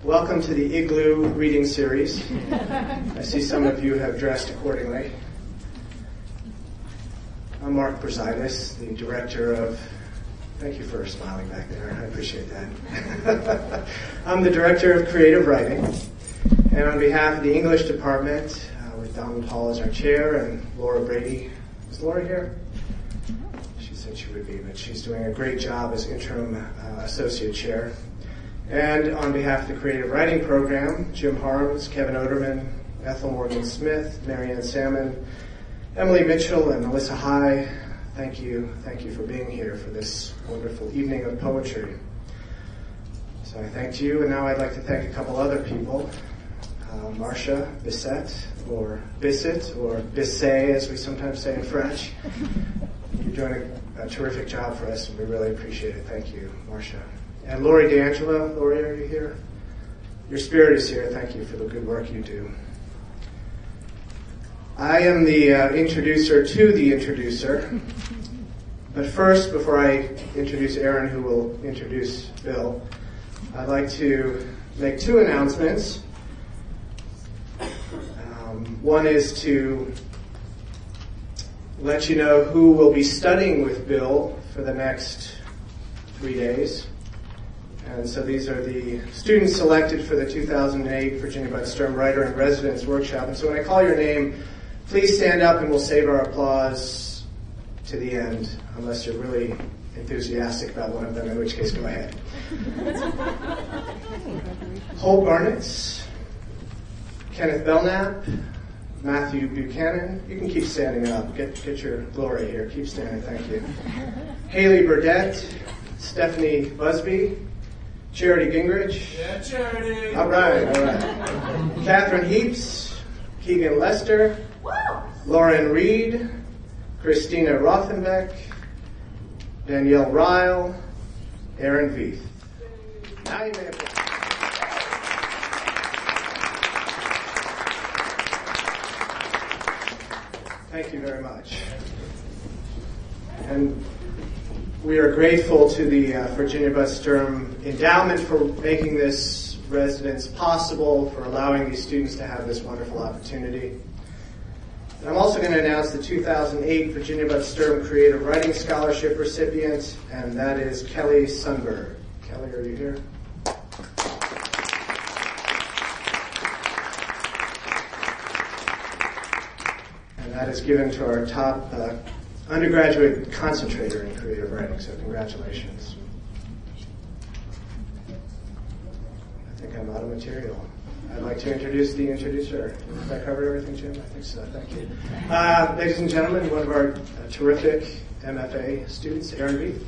Welcome to the Igloo reading series. I see some of you have dressed accordingly. I'm Mark Brzaitis, the director of... Thank you for smiling back there. I appreciate that. I'm the director of creative writing. And on behalf of the English department, with Donald Hall as our chair and Laura Brady. Is Laura here? She said she would be, but she's doing a great job as interim associate chair. And on behalf of the creative writing program, Jim Harms, Kevin Oderman, Ethel Morgan-Smith, Marianne Salmon, Emily Mitchell, and Melissa High, thank you for being here for this wonderful evening of poetry. So I thanked you, and now I'd like to thank a couple other people. Marcia Bissett, or Bissett, or Bisset, as we sometimes say in French. You're doing a terrific job for us, and we really appreciate it. Thank you, Marcia. And Lori D'Angelo. Lori, are you here? Your spirit is here. Thank you for the good work you do. I am the introducer to the introducer. But first, before I introduce Aaron, who will introduce Bill, I'd like to make two announcements. One is to let you know who will be studying with Bill for the next 3 days. And so these are the students selected for the 2008 Virginia Bud Sturm Writer in Residence Workshop. And so when I call your name, please stand up and we'll save our applause to the end, unless you're really enthusiastic about one of them, in which case go ahead. Holt Garnitz, Kenneth Belknap, Matthew Buchanan. You can keep standing up. Get your glory here. Keep standing. Thank you. Haley Burdett, Stephanie Busby, Charity Gingrich. Yeah, Charity. All right. Catherine Heaps, Keegan Lester, Lauren Reed, Christina Rothenbeck, Danielle Ryle, Aaron Veith. Now you may applaud. Thank you very much. And we are grateful to the Virginia Bud Sturm Endowment for making this residence possible, for allowing these students to have this wonderful opportunity. And I'm also going to announce the 2008 Virginia Bud Sturm Creative Writing Scholarship recipient, and that is Kelly Sundberg. Kelly, are you here? That is given to our top undergraduate concentrator in creative writing, so congratulations. I think I'm out of material. I'd like to introduce the introducer. Have I covered everything, Jim? I think so. Thank you. Ladies and gentlemen, one of our terrific MFA students, Aaron Veith.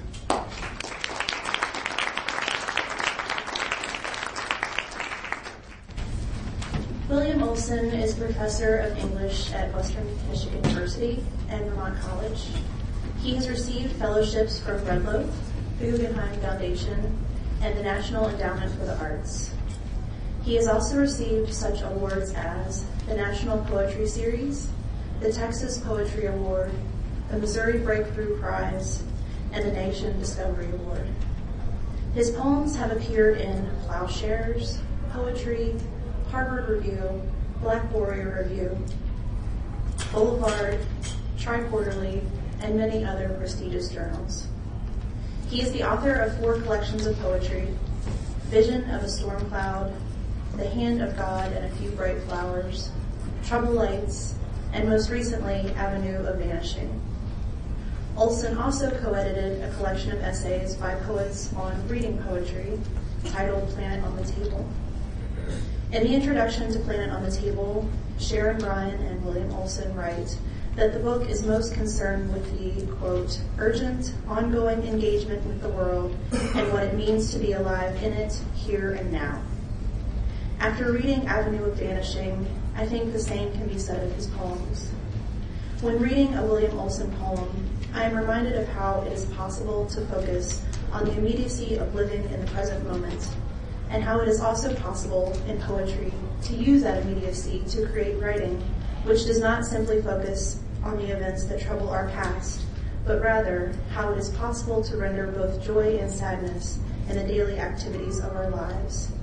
William Olson is professor of English at Western Michigan University and Vermont College. He has received fellowships from Red Loaf, the Guggenheim Foundation, and the National Endowment for the Arts. He has also received such awards as the National Poetry Series, the Texas Poetry Award, the Missouri Breakthrough Prize, and the Nation Discovery Award. His poems have appeared in Plowshares, Poetry, Harvard Review, Black Warrior Review, Boulevard, Tri-Quarterly, and many other prestigious journals. He is the author of 4 collections of poetry: Vision of a Storm Cloud, The Hand of God and a Few Bright Flowers, Trouble Lights, and most recently, Avenue of Vanishing. Olson also co-edited a collection of essays by poets on reading poetry titled Planet on the Table. In the introduction to Planet on the Table, Sharon Bryan and William Olson write that the book is most concerned with the, quote, urgent, ongoing engagement with the world and what it means to be alive in it, here and now. After reading Avenue of Vanishing, I think the same can be said of his poems. When reading a William Olson poem, I am reminded of how it is possible to focus on the immediacy of living in the present moment, and how it is also possible in poetry to use that immediacy to create writing which does not simply focus on the events that trouble our past, but rather how it is possible to render both joy and sadness in the daily activities of our lives.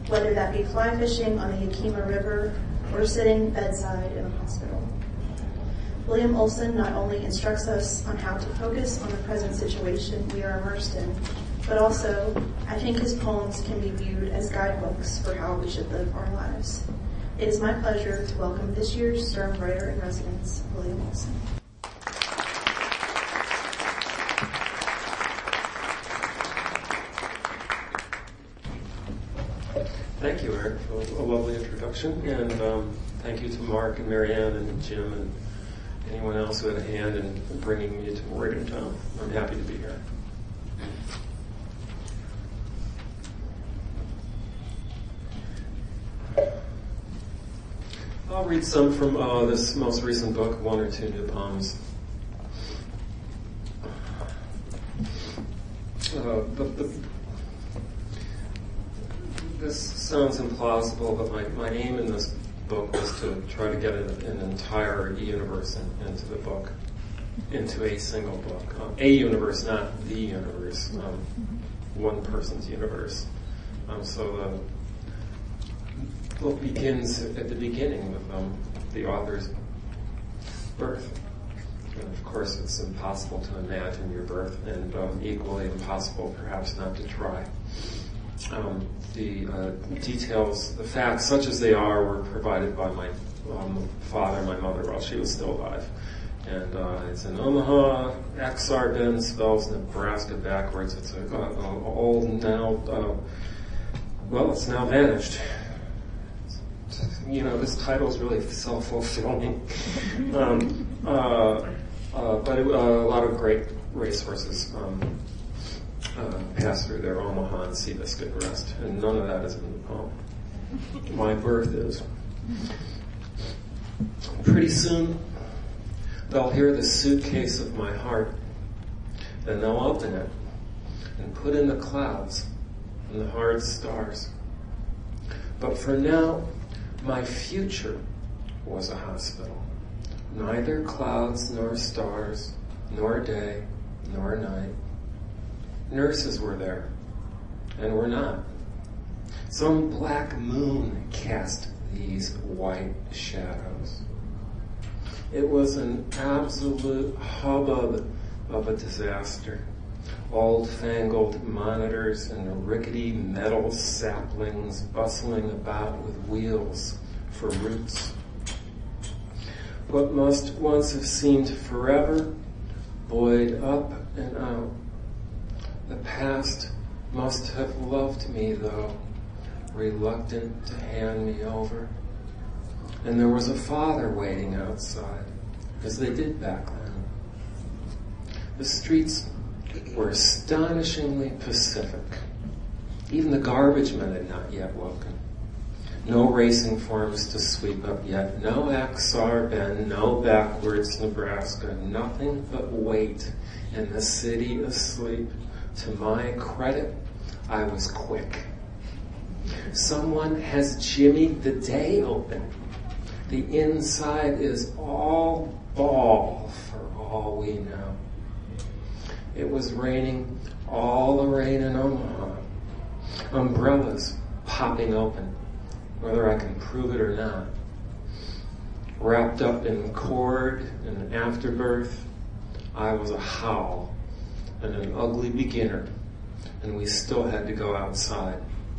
whether that be fly fishing on the Yakima River or sitting bedside in a hospital. William Olson not only instructs us on how to focus on the present situation we are immersed in, but also, I think his poems can be viewed as guidebooks for how we should live our lives. It is my pleasure to welcome this year's Sturm Writer-in-Residence, William Olson. Thank you, Eric, for a lovely introduction, and thank you to Mark and Marianne and Jim and anyone else who had a hand in bringing me to Morgantown. I'm happy to be here. I'll read some from this most recent book, one or two new poems. This sounds implausible, but my aim in this book was to try to get an entire universe into the book, into a single book. A universe, not the universe, one person's universe. So the book begins at the beginning with the author's birth. And of course, it's impossible to imagine your birth, and equally impossible perhaps not to try. The details, the facts, such as they are, were provided by my father and my mother while she was still alive. And it's in Omaha. Ak-Sar-Ben spells Nebraska backwards. It's old now, well, it's now vanished. This title is really self-fulfilling. But a lot of great racehorses pass through their Omaha and Seabiscuit Rest, and none of that is in the poem. My birth is. Pretty soon, they'll hear the suitcase of my heart, and they'll open it and put in the clouds and the hard stars. But for now, my future was a hospital. Neither clouds nor stars, nor day nor night. Nurses were there, and were not. Some black moon cast these white shadows. It was an absolute hubbub of a disaster. Old-fangled monitors and rickety metal saplings bustling about with wheels for roots. What must once have seemed forever, buoyed up and out. The past must have loved me, though, reluctant to hand me over. And there was a father waiting outside, as they did back then. The streets were astonishingly pacific. Even the garbage men had not yet woken. No racing forms to sweep up yet. No Ak-Sar-Ben, no backwards Nebraska. Nothing but wait and the city asleep. To my credit, I was quick. Someone has jimmied the day open. The inside is all ball for all we know. It was raining all the rain in Omaha. Umbrellas popping open, whether I can prove it or not. Wrapped up in cord and afterbirth, I was a howl and an ugly beginner, and we still had to go outside.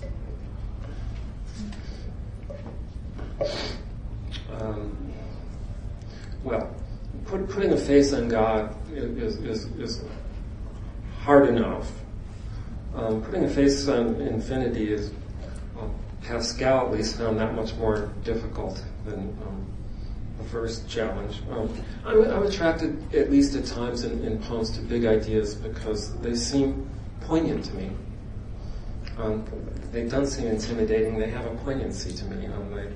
Putting a face on God is hard enough. Putting a face on infinity is, Pascal at least found that much more difficult than the first challenge. I'm attracted, at least at times in poems, to big ideas because they seem poignant to me. They don't seem intimidating. They have a poignancy to me.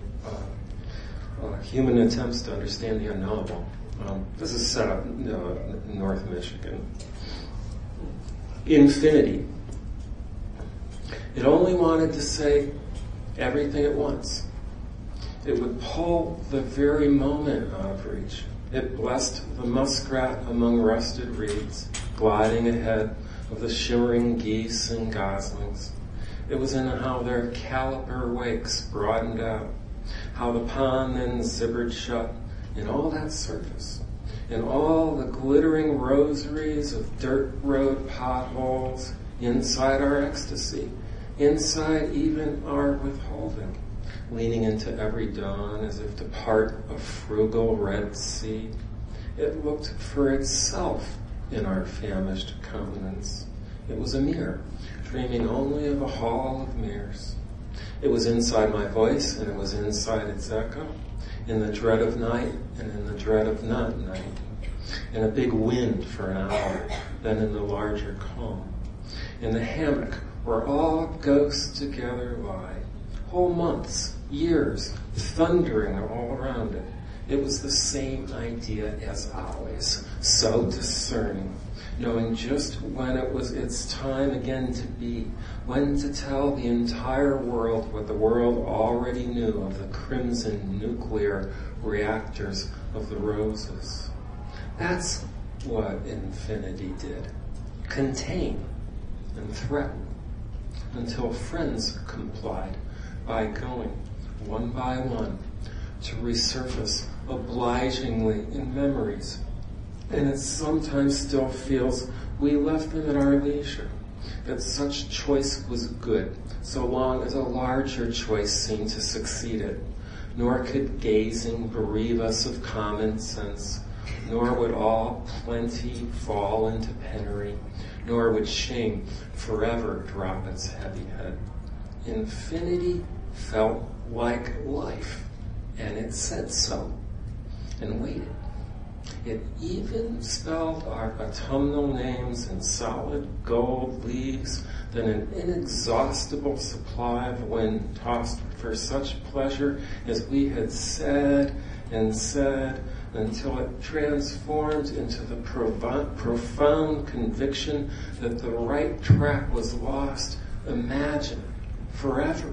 Human attempts to understand the unknowable. This is set up in North Michigan. Infinity. It only wanted to say everything at once. It would pull the very moment out of reach. It blessed the muskrat among rusted reeds, gliding ahead of the shimmering geese and goslings. It was in how their caliper wakes broadened out, how the pond then zippered shut, in all that surface, in all the glittering rosaries of dirt road potholes, inside our ecstasy, inside even our withholding, leaning into every dawn as if to part a frugal Red Sea. It looked for itself in our famished countenance. It was a mirror, dreaming only of a hall of mirrors. It was inside my voice, and it was inside its echo, in the dread of night and in the dread of not night, in a big wind for an hour, then in the larger calm, in the hammock where all ghosts together lie, whole months, years, thundering all around it. It was the same idea as always, so discerning, knowing just when it was its time again to be, when to tell the entire world what the world already knew of the crimson nuclear reactors of the roses. That's what infinity did. Contain and threaten, until friends complied by going, one by one, to resurface obligingly in memories. And it sometimes still feels we left them at our leisure, that such choice was good, so long as a larger choice seemed to succeed it. Nor could gazing bereave us of common sense, nor would all plenty fall into penury, nor would shame forever drop its heavy head. Infinity felt like life, and it said so, and waited. It even spelled our autumnal names in solid gold leaves, then an inexhaustible supply of wind tossed for such pleasure as we had said and said, until it transformed into the profound conviction that the right track was lost, imagined, forever.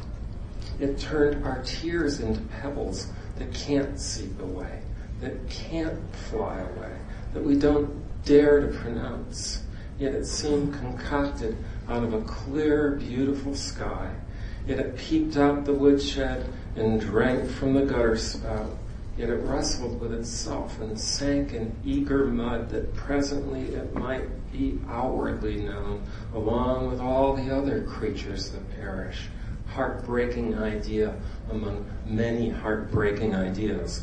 It turned our tears into pebbles that can't seep away, that can't fly away, that we don't dare to pronounce. Yet it seemed concocted out of a clear, beautiful sky. Yet it peeped out the woodshed and drank from the gutter spout. Yet it wrestled with itself and sank in eager mud that presently it might be outwardly known, along with all the other creatures that perish. Heartbreaking idea among many heartbreaking ideas.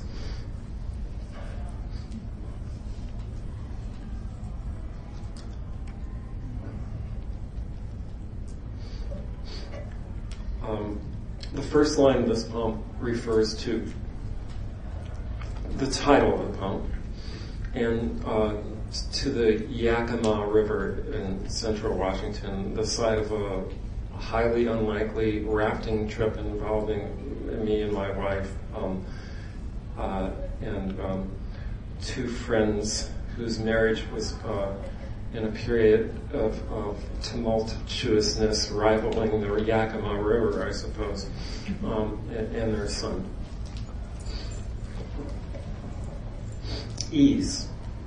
The first line of this poem refers to the title of the poem and to the Yakima River in central Washington, the site of a highly unlikely rafting trip involving me and my wife and two friends whose marriage was in a period of tumultuousness rivaling the Yakima River, I suppose, and their son. Ease.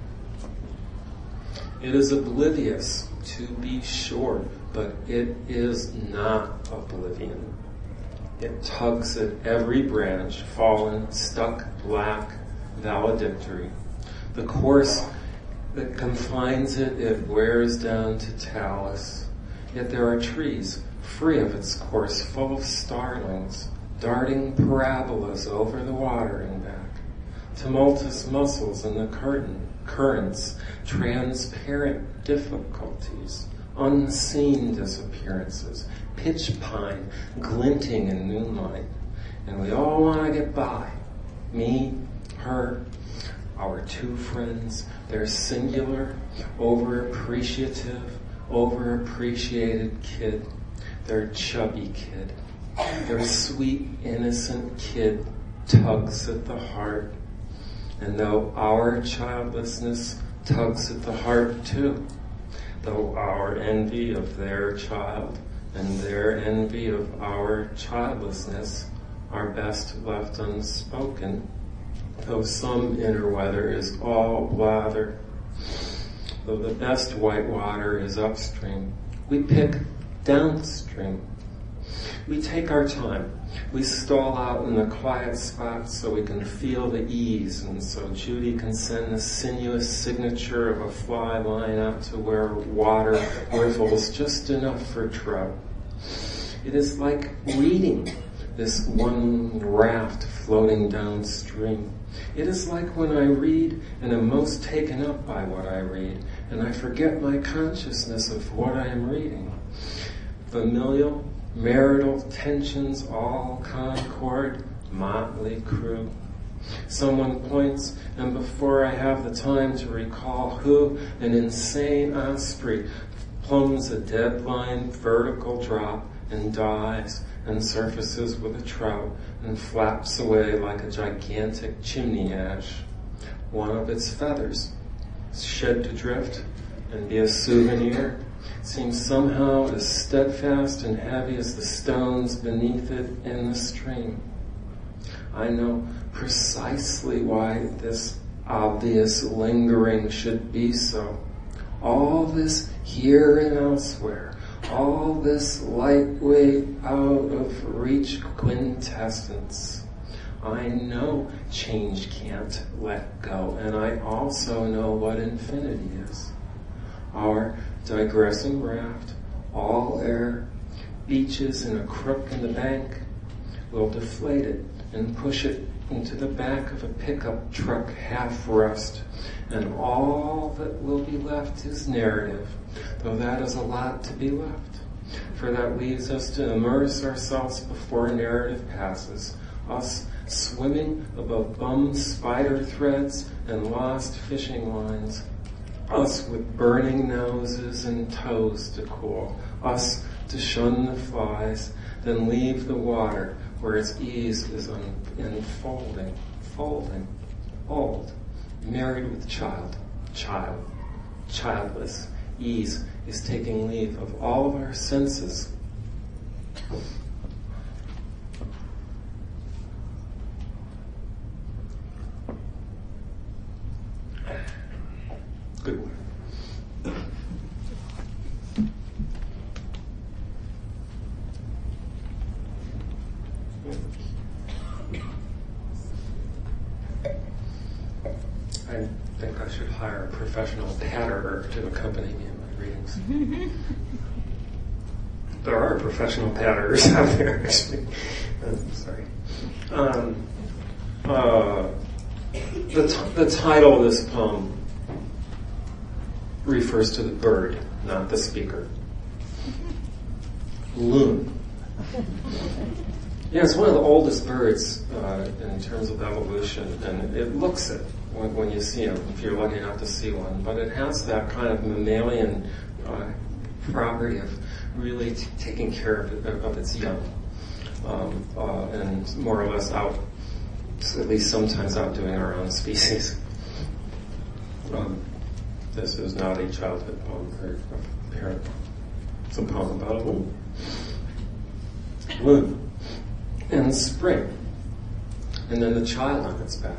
It is oblivious, to be sure, but it is not oblivion. It tugs at every branch, fallen, stuck, black, valedictory. The course that confines it, it wears down to talus. Yet there are trees, free of its course, full of starlings, darting parabolas over the water and back. Tumultuous muscles in the currents, transparent difficulties, unseen disappearances, pitch pine glinting in moonlight. And we all want to get by. Me, her, our two friends, their singular, overappreciative, overappreciated kid, their chubby kid, their sweet, innocent kid tugs at the heart. And though our childlessness tugs at the heart too, though our envy of their child and their envy of our childlessness are best left unspoken, though some inner weather is all blather, though the best white water is upstream, we pick downstream We take our time. We stall out in the quiet spots so we can feel the ease, and so Judy can send the sinuous signature of a fly line out to where water riffles just enough for trout. It is like reading this one raft floating downstream. It is like when I read and am most taken up by what I read, and I forget my consciousness of what I am reading. Familial, marital tensions, all concord, motley crew. Someone points, and before I have the time to recall who, an insane osprey plumbs a deadline vertical drop and dives and surfaces with a trout and flaps away like a gigantic chimney ash. One of its feathers, shed to drift and be a souvenir, seems somehow as steadfast and heavy as the stones beneath it in the stream. I know precisely why this obvious lingering should be so. All this here and elsewhere, all this lightweight out of reach quintessence. I know change can't let go, and I also know what infinity is. Our digressing raft, all air, beaches in a crook in the bank, will deflate it and push it into the back of a pickup truck half rust, and all that will be left is narrative, though that is a lot to be left, for that leaves us to immerse ourselves before narrative passes, us swimming above bummed spider threads and lost fishing lines, us with burning noses and toes to cool, us to shun the flies, then leave the water where its ease is enfolding, folding, old, married with child, childless. Ease is taking leave of all of our senses. Good one. I think I should hire a professional patterer to accompany me in my readings. There are professional patterers out there, actually. I'm sorry. The title of this poem refers to the bird, not the speaker. Loon. Yeah, it's one of the oldest birds in terms of evolution, and it looks it when you see them, if you're lucky enough to see one. But it has that kind of mammalian property of really taking care of its young, and more or less out, at least sometimes outdoing our own species. This is not a childhood poem or a parent. It's a poem about a loon. Loon. In spring. And then the child on its back.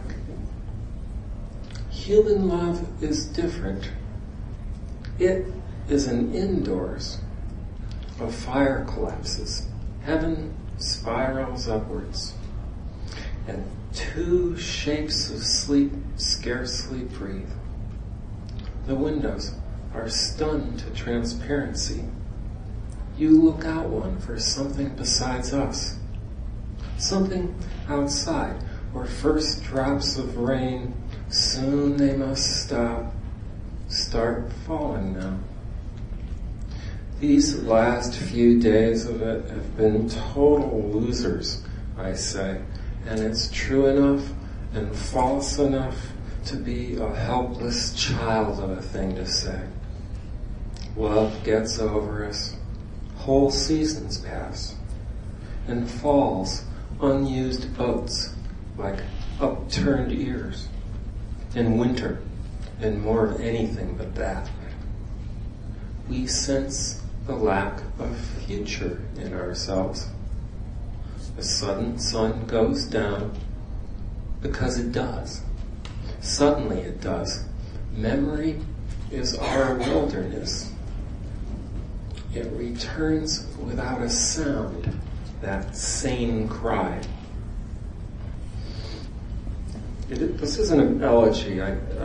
Human love is different. It is an indoors. A fire collapses. Heaven spirals upwards. And two shapes of sleep scarcely breathe. The windows are stunned to transparency. You look out one for something besides us. Something outside, where first drops of rain, soon they must start falling now. These last few days of it have been total losers, I say, and it's true enough and false enough to be a helpless child of a thing to say. Love gets over us. Whole seasons pass. And falls, unused boats, like upturned ears. In winter, and more of anything but that. We sense the lack of future in ourselves. The sudden sun goes down because it does. Suddenly it does. Memory is our wilderness. It returns without a sound, that sane cry. This isn't an elegy,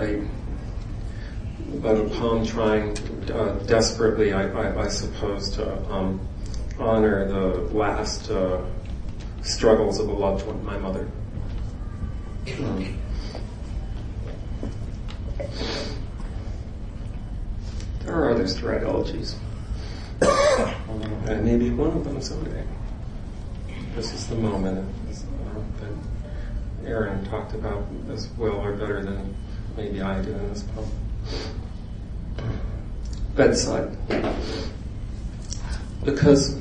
but a poem trying desperately, I suppose, to honor the last struggles of a loved one, my mother. There are others to write elegies. And maybe one of them someday. This is the moment that Aaron talked about as well or better than maybe I do in this poem. Bedside. Because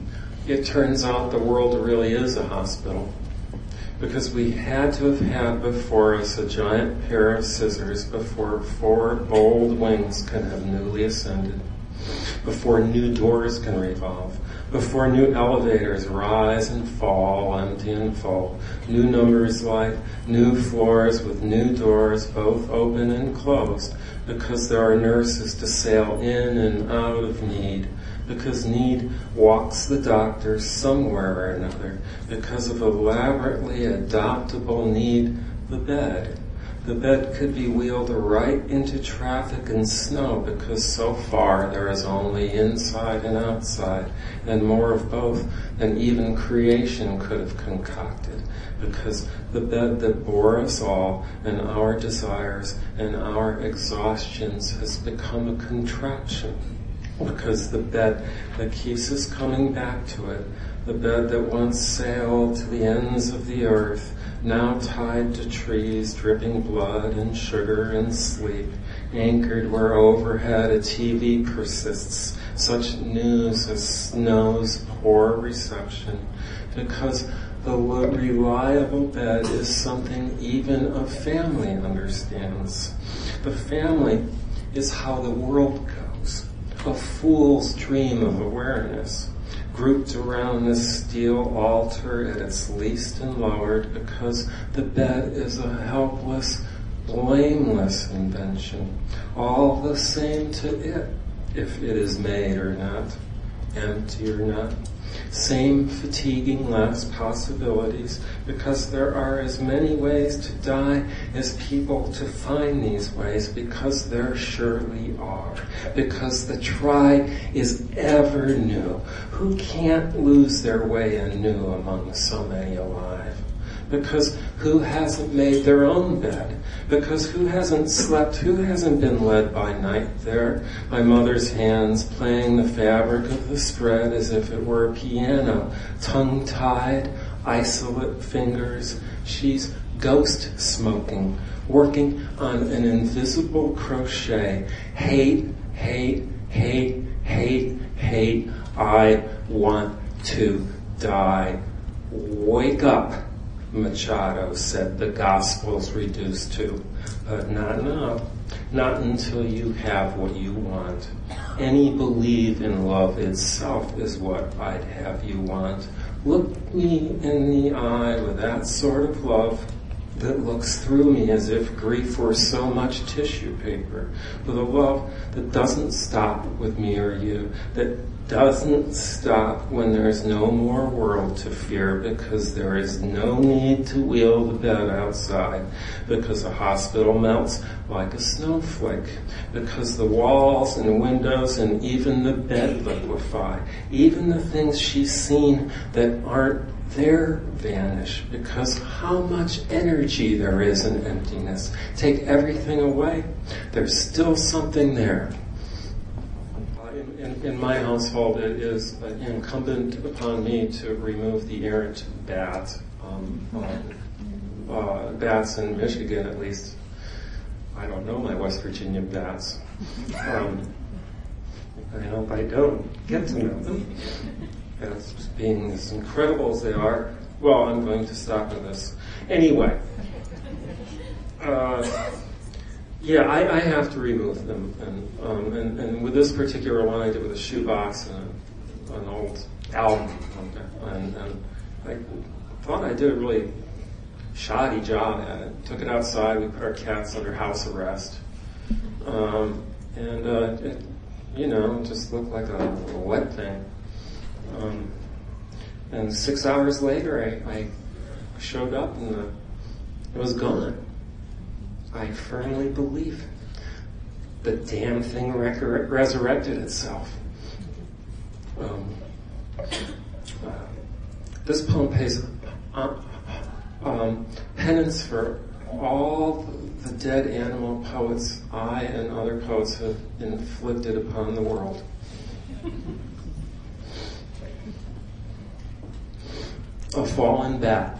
it turns out the world really is a hospital. Because we had to have had before us a giant pair of scissors before 4 bold wings can have newly ascended, before new doors can revolve, before new elevators rise and fall, empty and full, new numbers light, new floors with new doors both open and closed, because there are nurses to sail in and out of need, because need walks the doctor somewhere or another, because of elaborately adoptable need, the bed. The bed could be wheeled right into traffic and snow, because so far there is only inside and outside, and more of both than even creation could have concocted, because the bed that bore us all and our desires and our exhaustions has become a contraption. Because the bed that keeps us coming back to it, the bed that once sailed to the ends of the earth, now tied to trees, dripping blood and sugar and sleep, anchored where overhead a TV persists, such news as knows poor reception, because the reliable bed is something even a family understands. The family is how the world goes. A fool's dream of awareness, grouped around this steel altar at its least and lowered, because the bed is a helpless, blameless invention, all the same to it, if it is made or not, empty or not. Same fatiguing last possibilities, because there are as many ways to die as people to find these ways, because there surely are. Because the try is ever new. Who can't lose their way anew among so many alive? Because who hasn't made their own bed? Because who hasn't slept, who hasn't been led by night there, by mother's hands playing the fabric of the spread as if it were a piano, tongue-tied, isolate fingers. She's ghost smoking, working on an invisible crochet. Hate, hate, hate, hate, hate. I want to die. Wake up, Machado said the Gospels reduced to. But not now. Not until you have what you want. Any belief in love itself is what I'd have you want. Look me in the eye with that sort of love that looks through me as if grief were so much tissue paper. With a love that doesn't stop with me or you, that doesn't stop when there's no more world to fear, because there is no need to wheel the bed outside, because a hospital melts like a snowflake, because the walls and windows and even the bed liquefy, even the things she's seen that aren't there vanish, because how much energy there is in emptiness. Take everything away, there's still something there. In my household, it is incumbent upon me to remove the errant bats. Bats in Michigan, at least. I don't know my West Virginia bats. I hope I don't get to know them. As being as incredible as they are. Well, I'm going to stop with this. Anyway. Yeah, I have to remove them, and with this particular one, I did with a shoebox and an old album, and I thought I did a really shoddy job at it. Took it outside, we put our cats under house arrest, it just looked like a wet thing. And 6 hours later, I showed up and it was gone. I firmly believe the damn thing resurrected itself. This poem pays penance for all the dead animal poets I and other poets have inflicted upon the world. A fallen bat.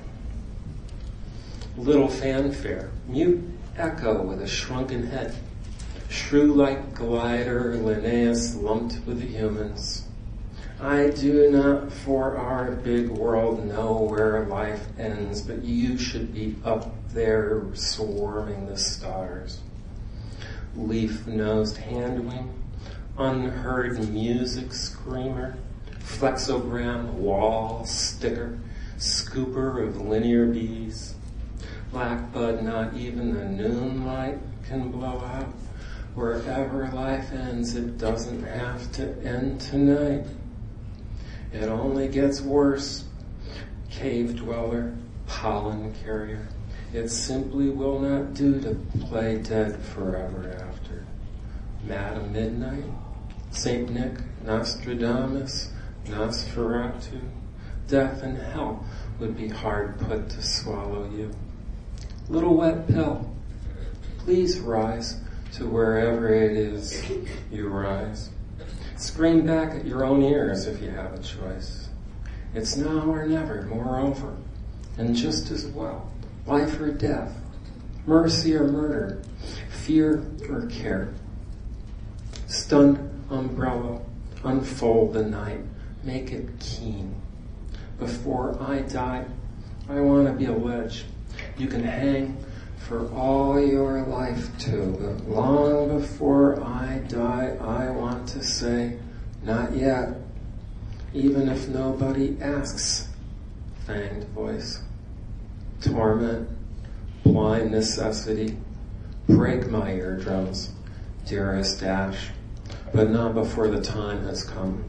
Little fanfare, mute echo with a shrunken head. Shrew-like glider, Linnaeus lumped with the humans. I do not for our big world know where life ends, but you should be up there swarming the stars. Leaf-nosed handwing, unheard music screamer, flexogram wall sticker, scooper of linear bees. Blackbud, not even the noon light can blow out. Wherever life ends, it doesn't have to end tonight. It only gets worse. Cave dweller, pollen carrier. It simply will not do to play dead forever after. Madam Midnight, Saint Nick, Nostradamus, Nosferatu. Death and hell would be hard put to swallow you. Little wet pill, please rise to wherever it is you rise. Scream back at your own ears if you have a choice. It's now or never, moreover, and just as well. Life or death, mercy or murder, fear or care. Stunned umbrella, unfold the night, make it keen. Before I die, I want to be a ledge you can hang for all your life too. But long before I die, I want to say, not yet, even if nobody asks. Fanged voice. Torment, blind necessity, break my eardrums, dearest Ash, but not before the time has come.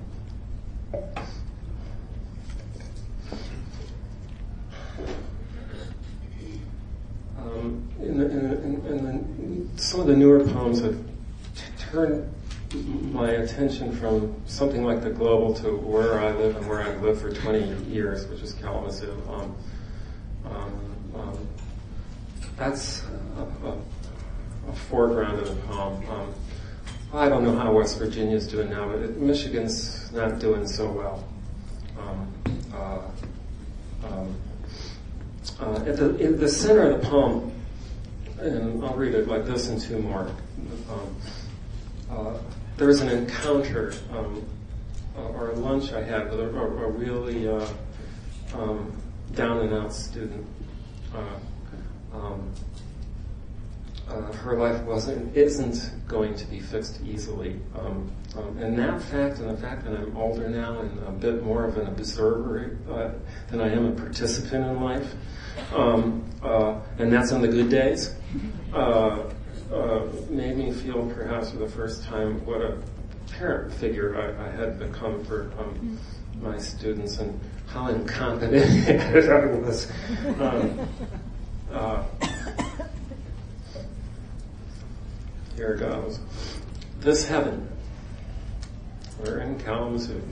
Some of the newer poems have turned my attention from something like the global to where I live and where I've lived for 20 years, which is Kalamazoo. That's a foreground of the poem. I don't know how West Virginia's doing now, but Michigan's not doing so well. At the center of the poem, and I'll read it like this and two more. There's an encounter or a lunch I had with a really down and out student. Her life isn't going to be fixed easily. And that fact, and the fact that I'm older now and a bit more of an observer than I am a participant in life, and that's on the good days, made me feel perhaps for the first time what a parent figure I had become for my students and how incompetent I was. Here goes. This heaven. We're in Kalamazoo.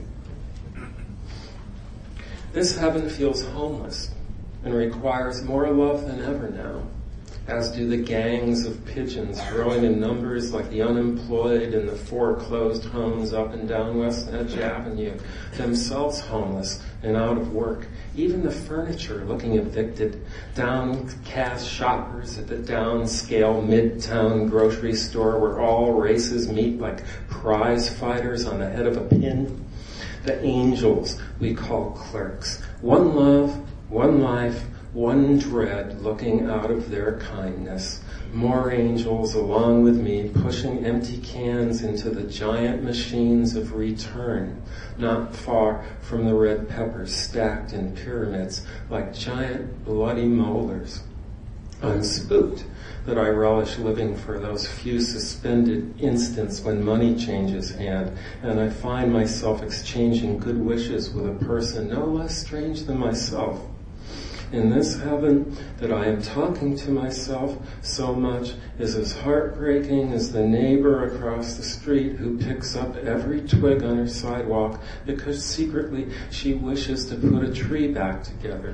This heaven feels homeless and requires more love than ever now, as do the gangs of pigeons growing in numbers like the unemployed in the foreclosed homes up and down West Edge Avenue, themselves homeless and out of work. Even the furniture looking evicted, downcast shoppers at the downscale midtown grocery store where all races meet like prize fighters on the head of a pin. The angels we call clerks. One love, one life, one dread looking out of their kindness. More angels along with me pushing empty cans into the giant machines of return, not far from the red peppers stacked in pyramids like giant bloody molars. I'm spooked that I relish living for those few suspended instants when money changes hand, and I find myself exchanging good wishes with a person no less strange than myself. In this heaven that I am talking to myself so much is as heartbreaking as the neighbor across the street who picks up every twig on her sidewalk because secretly she wishes to put a tree back together.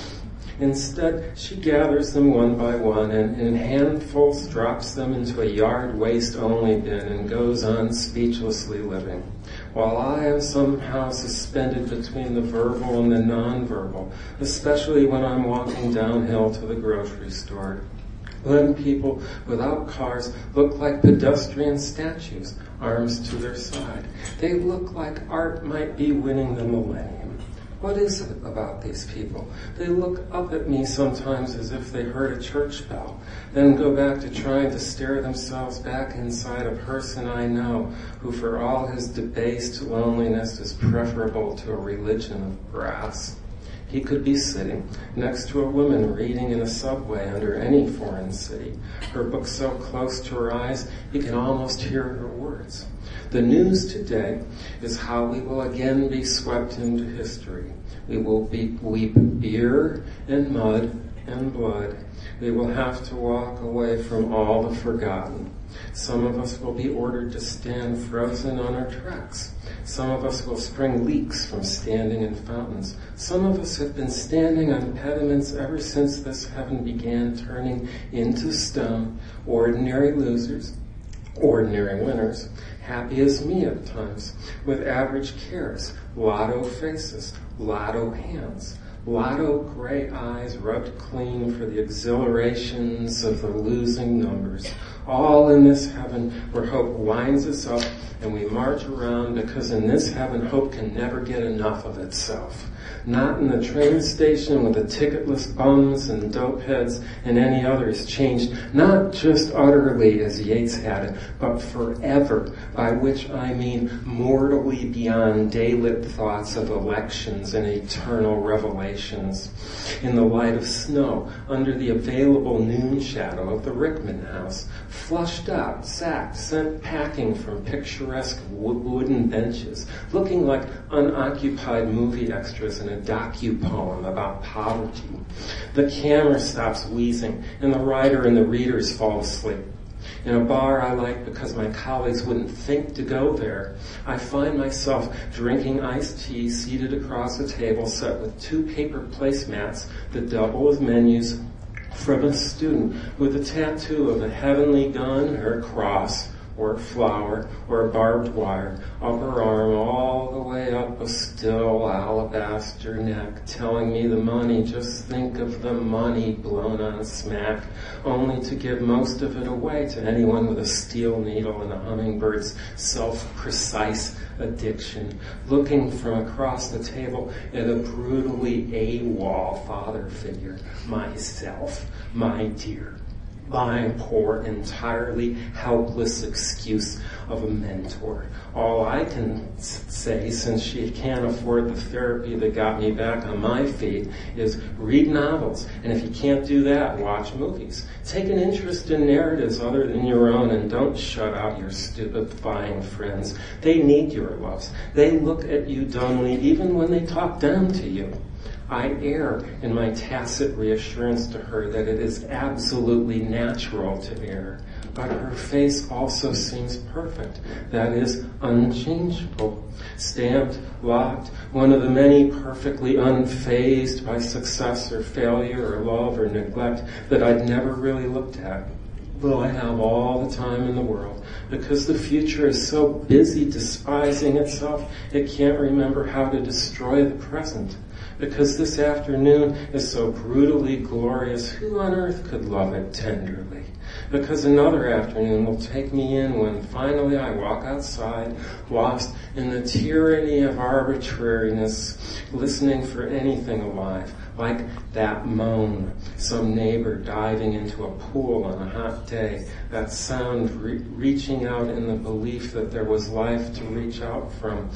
Instead, she gathers them one by one and in handfuls drops them into a yard waste-only bin and goes on speechlessly living, while I am somehow suspended between the verbal and the non-verbal, especially when I'm walking downhill to the grocery store. Then people without cars look like pedestrian statues, arms to their side. They look like art might be winning the millennium. What is it about these people? They look up at me sometimes as if they heard a church bell, then go back to trying to stare themselves back inside a person I know who for all his debased loneliness is preferable to a religion of brass. He could be sitting next to a woman reading in a subway under any foreign city, her book so close to her eyes he can almost hear her words. The news today is how we will again be swept into history. We will weep beer and mud and blood. We will have to walk away from all the forgotten. Some of us will be ordered to stand frozen on our tracks. Some of us will spring leaks from standing in fountains. Some of us have been standing on pediments ever since this heaven began turning into stone. Ordinary losers, ordinary winners, happy as me at times, with average cares, lotto faces, lotto hands, lotto gray eyes rubbed clean for the exhilarations of the losing numbers, all in this heaven where hope winds us up and we march around because in this heaven hope can never get enough of itself. Not in the train station with the ticketless bums and dope heads and any others changed, not just utterly as Yeats had it, but forever, by which I mean mortally beyond daylit thoughts of elections and eternal revelations. In the light of snow, under the available noon shadow of the Rickman house, flushed out, sacked, sent packing from picturesque wooden benches, looking like unoccupied movie extras in a docu-poem about poverty. The camera stops wheezing, and the writer and the readers fall asleep. In a bar I like because my colleagues wouldn't think to go there, I find myself drinking iced tea seated across a table set with 2 paper placemats that double as menus from a student with a tattoo of a heavenly gun or a cross or a flower or a barbed wire up her arm all the way up a still alabaster neck, telling me the money, just think of the money blown on smack, only to give most of it away to anyone with a steel needle and a hummingbird's self-precise addiction, looking from across the table at a brutally AWOL father figure, myself, my dear. My poor, entirely helpless excuse of a mentor. All I can say, since she can't afford the therapy that got me back on my feet, is read novels. And if you can't do that, watch movies. Take an interest in narratives other than your own and don't shut out your stupefying friends. They need your loves. They look at you dumbly even when they talk down to you. I err in my tacit reassurance to her that it is absolutely natural to err, but her face also seems perfect, that is, unchangeable, stamped, locked, one of the many perfectly unfazed by success or failure or love or neglect that I'd never really looked at, though I have all the time in the world, because the future is so busy despising itself it can't remember how to destroy the present. Because this afternoon is so brutally glorious, who on earth could love it tenderly? Because another afternoon will take me in when finally I walk outside, lost in the tyranny of arbitrariness, listening for anything alive, like that moan, some neighbor diving into a pool on a hot day, that sound reaching out in the belief that there was life to reach out from.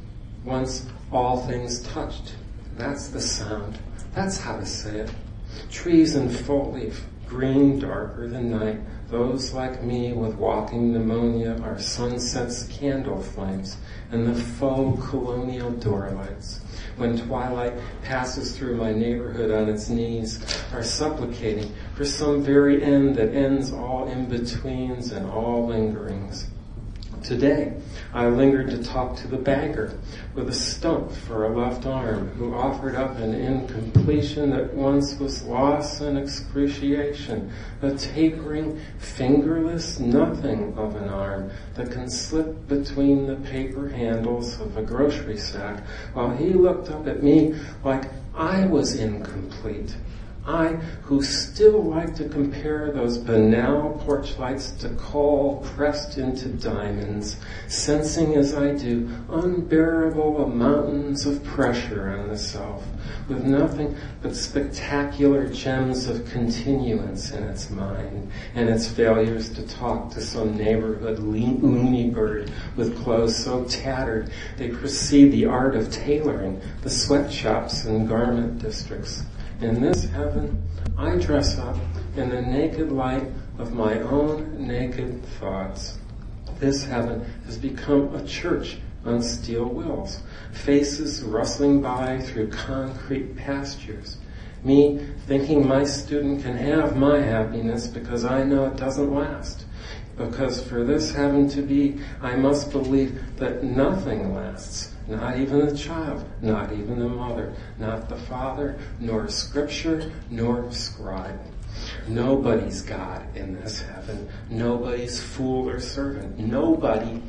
Once all things touched. That's the sound. That's how to say it. Trees in full leaf, green darker than night. Those like me with walking pneumonia are sunset's candle flames and the faux colonial doorlights. When twilight passes through my neighborhood on its knees, are supplicating for some very end that ends all in-betweens and all lingerings. Today, I lingered to talk to the banker with a stump for a left arm who offered up an incompletion that once was loss and excruciation, a tapering, fingerless nothing of an arm that can slip between the paper handles of a grocery sack while he looked up at me like I was incomplete. I, who still like to compare those banal porch lights to coal pressed into diamonds, sensing as I do unbearable mountains of pressure on the self, with nothing but spectacular gems of continuance in its mind, and its failures to talk to some neighborhood loony bird with clothes so tattered they precede the art of tailoring, the sweatshops and garment districts. In this heaven, I dress up in the naked light of my own naked thoughts. This heaven has become a church on steel wheels, faces rustling by through concrete pastures. Me thinking my student can have my happiness because I know it doesn't last. Because for this heaven to be, I must believe that nothing lasts. Not even the child, not even the mother, not the father, nor scripture, nor scribe. Nobody's God in this heaven. Nobody's fool or servant. Nobody.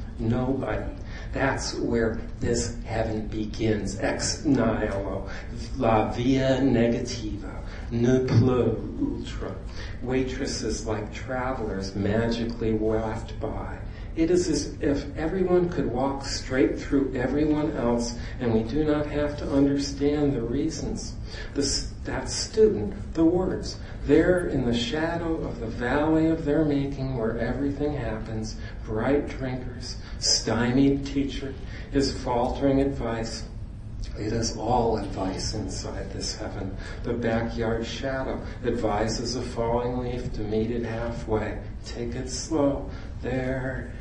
That's where this heaven begins. Ex nihilo, la via negativa, ne plus ultra. Waitresses like travelers magically waft by. It is as if everyone could walk straight through everyone else and we do not have to understand the reasons. That student, the words, there in the shadow of the valley of their making where everything happens, bright drinkers, stymied teacher, his faltering advice. It is all advice inside this heaven. The backyard shadow advises a falling leaf to meet it halfway. Take it slow. There,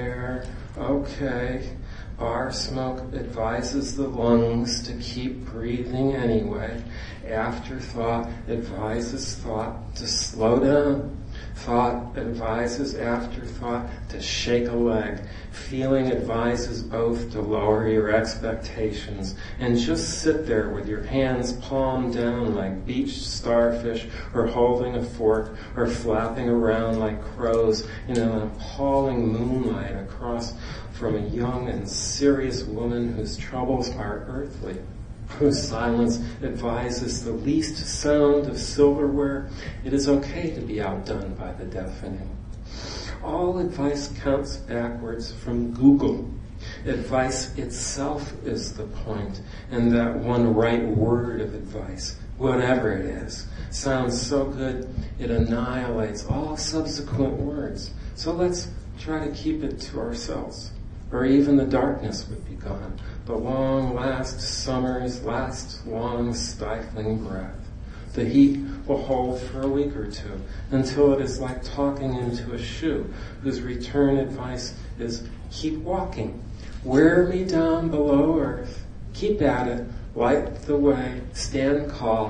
okay. Bar smoke advises the lungs to keep breathing anyway. Afterthought advises thought to slow down. Thought advises afterthought to shake a leg. Feeling advises both to lower your expectations and just sit there with your hands palm down like beached starfish, or holding a fork, or flapping around like crows in an appalling moonlight across from a young and serious woman whose troubles are earthly, whose silence advises the least sound of silverware. It is okay to be outdone by the deafening. All advice counts backwards from Google. Advice itself is the point, and that one right word of advice, whatever it is, sounds so good it annihilates all subsequent words. So let's try to keep it to ourselves, or even the darkness would be gone. The long last summer's last long stifling breath. The heat will hold for a week or two until it is like talking into a shoe whose return advice is keep walking. Wear me down below earth. Keep at it. Light the way. Stand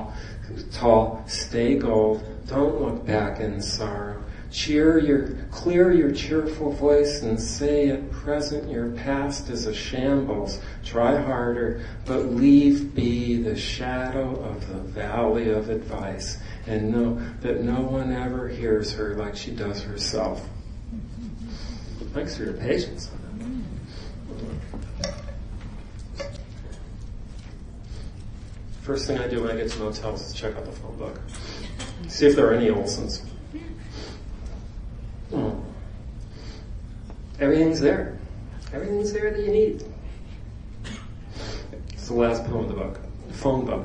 tall. Stay gold. Don't look back in sorrow. Clear your cheerful voice and say at present your past is a shambles. Try harder, but leave be the shadow of the valley of advice, and know that no one ever hears her like she does herself. Thanks for your patience on that. First thing I do when I get to motels is check out the phone book. See if there are any Olsons. Everything's there. Everything's there that you need. It's the last poem of the book, the phone book.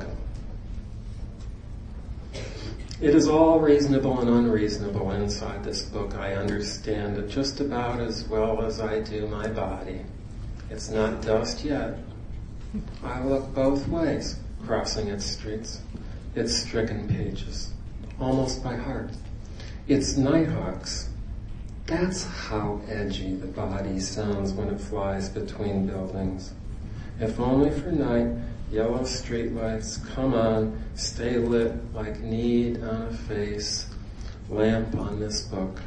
It is all reasonable and unreasonable inside this book. I understand it just about as well as I do my body. It's not dust yet. I look both ways, crossing its streets, its stricken pages, almost by heart. It's nighthawks. That's how edgy the body sounds when it flies between buildings. If only for night, yellow streetlights come on, stay lit like need on a face, lamp on this book.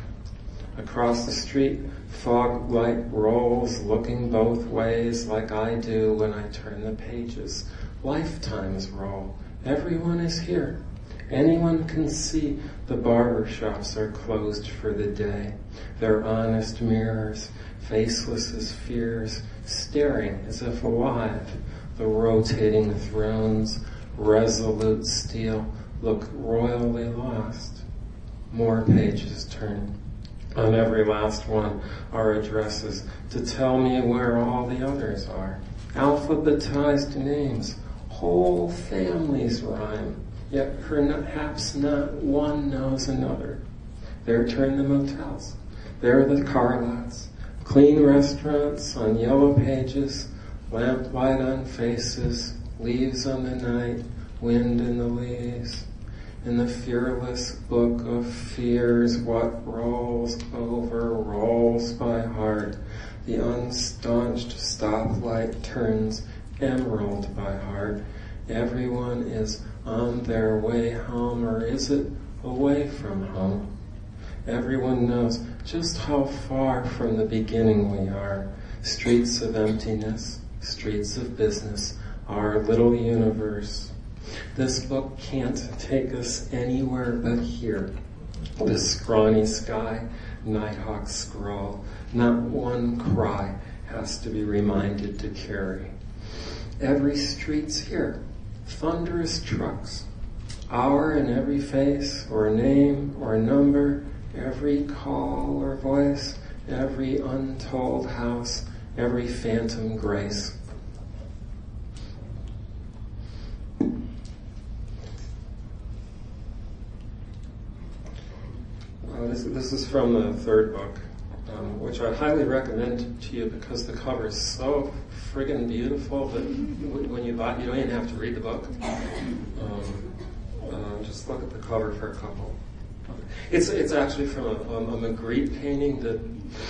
Across the street, fog light rolls, looking both ways like I do when I turn the pages. Lifetimes roll. Everyone is here. Anyone can see the barber shops are closed for the day. They're honest mirrors, faceless as fears, staring as if alive. The rotating thrones, resolute steel, look royally lost. More pages turn. On every last one are addresses to tell me where all the others are. Alphabetized names, whole families rhyme, yet perhaps not one knows another. There turn the motels, there the car lots, clean restaurants on yellow pages, lamplight on faces, leaves on the night, wind in the leaves. In the fearless book of fears, what rolls over rolls by heart. The unstaunched stoplight turns emerald by heart. Everyone is on their way home, or is it away from home? Everyone knows just how far from the beginning we are. Streets of emptiness, streets of business, our little universe. This book can't take us anywhere but here. The scrawny sky, nighthawk scroll. Not one cry has to be reminded to carry. Every street's here. Thunderous trucks. Hour in every face, or name, or number. Every call or voice. Every untold house. Every phantom grace. This is from the third book, which I highly recommend to you because the cover is so friggin' beautiful that when you buy it, you don't even have to read the book. Just look at the cover for a couple. It's actually from a Magritte painting that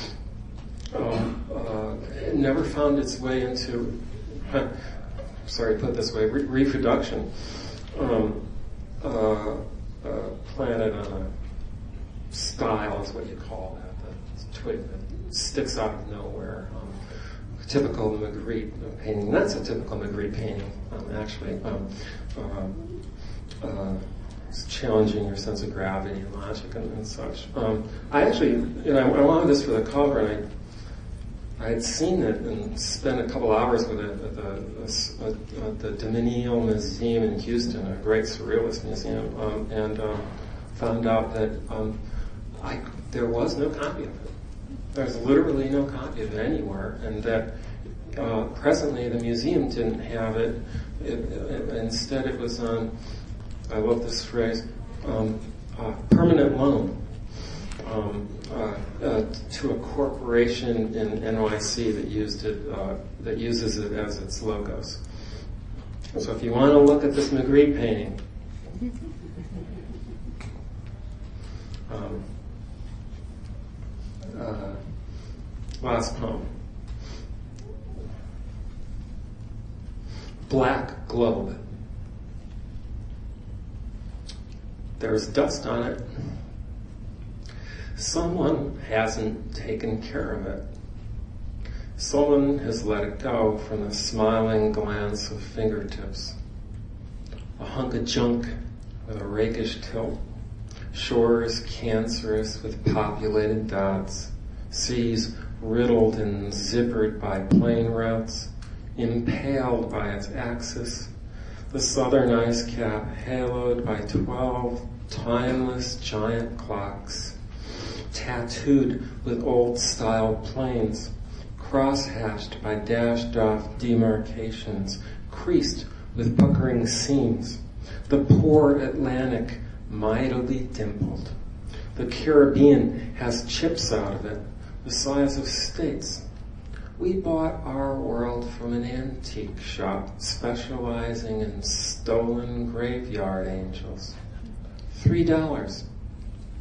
it never found its way into, sorry, put it this way, reproduction. Planted on a style is what you call that, the twig that sticks out of nowhere. Typical Magritte painting. That's a typical Magritte painting, actually. It's challenging your sense of gravity and logic and such. I actually, I wanted this for the cover, and I had seen it and spent a couple hours with it at the Dominial Museum in Houston, a great surrealist museum, and found out that there was no copy of it. There's literally no copy of it anywhere, and that presently the museum didn't have it. Instead, it was on, I love this phrase, permanent loan to a corporation in NYC that used it, that uses it as its logos. So if you want to look at this Magritte painting, last poem. Black globe. There's dust on it. Someone hasn't taken care of it. Someone has let it go from the smiling glance of fingertips. A hunk of junk with a rakish tilt. Shores cancerous with populated dots. Seas riddled and zippered by plane routes. Impaled by its axis. The southern ice cap haloed by 12 timeless giant clocks. Tattooed with old-style planes. Cross-hatched by dashed-off demarcations. Creased with puckering seams. The poor Atlantic mightily dimpled. The Caribbean has chips out of it, the size of states. We bought our world from an antique shop specializing in stolen graveyard angels. $3.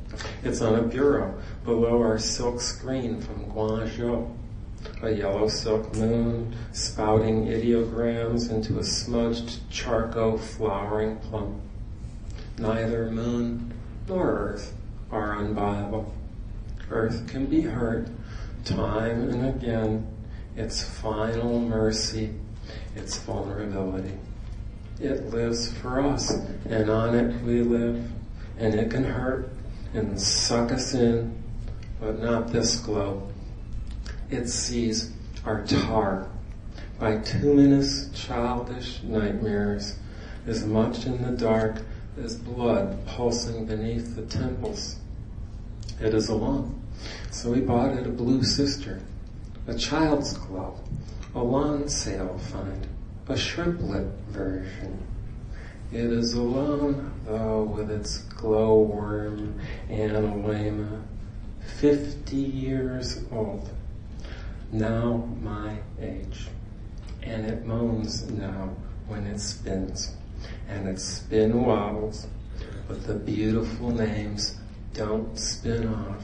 It's on a bureau below our silk screen from Guangzhou. A yellow silk moon spouting ideograms into a smudged charcoal flowering plum. Neither moon nor earth are unviable. Earth can be hurt time and again. Its final mercy, its vulnerability. It lives for us, and on it we live, and it can hurt and suck us in, but not this globe. Its seas are tar, bituminous, childish nightmares, as much in the dark as blood pulsing beneath the temples. It is alone, so we bought it a blue sister, a child's glow, a lawn sale find, a shrimplet version. It is alone, though, with its glowworm analema, 50 years old, now my age. And it moans now when it spins, and its spin wobbles, but the beautiful names don't spin off.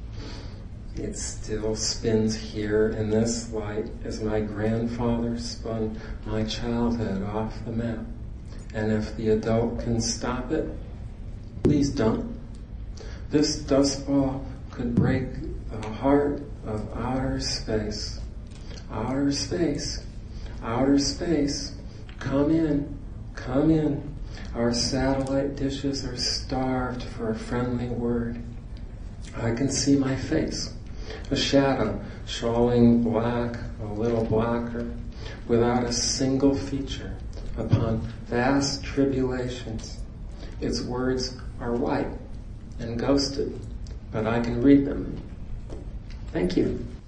It still spins here in this light as my grandfather spun my childhood off the map. And if the adult can stop it, please don't. This dust ball could break the heart of outer space. Outer space, outer space, come in, come in. Our satellite dishes are starved for a friendly word. I can see my face, a shadow shawling black, a little blacker, without a single feature, upon vast tribulations. Its words are white and ghosted, but I can read them. Thank you.